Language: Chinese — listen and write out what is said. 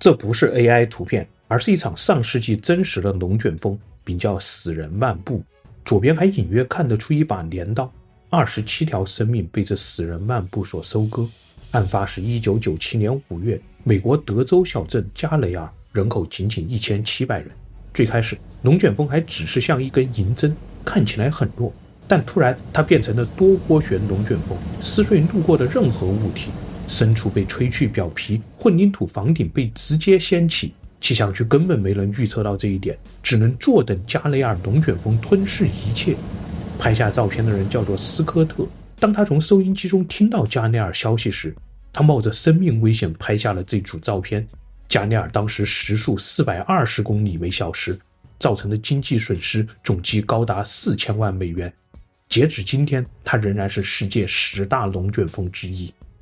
这不是 AI 图片，而是一场上世纪真实的龙卷风，名叫死人漫步。左边还隐约看得出一把镰刀，27条生命被这死人漫步所收割。案发是1997年5月，美国德州小镇加雷尔，人口仅仅1700人。最开始，龙卷风还只是像一根银针，看起来很弱，但突然它变成了多涡旋龙卷风，撕碎路过的任何物体，牲畜被吹去表皮，混凝土房顶被直接掀起。气象局根本没人预测到这一点，只能坐等加雷尔龙卷风吞噬一切。拍下照片的人叫做斯科特，当他从收音机中听到加内尔消息时，他冒着生命危险拍下了这组照片。加内尔当时时速420公里每小时，造成的经济损失总计高达4000万美元。截止今天，它仍然是世界10大龙卷风之一。